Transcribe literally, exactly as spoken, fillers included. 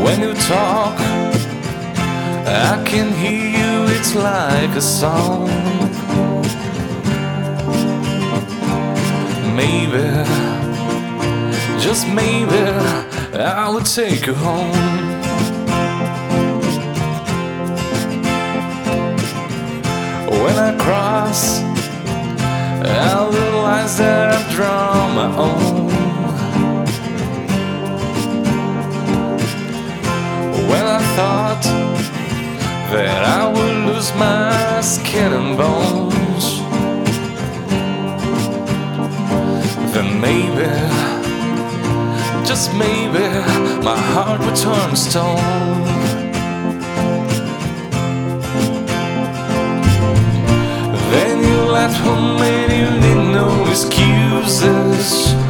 When you talk, I can hear you, it's like a song. Maybe, just maybe, I will take you home. When I cross all the lines that I've drawn my own, when I thought that I would lose my skin and bones, then maybe, just maybe, my heart would turn stone. Then you left home and you need no excuses.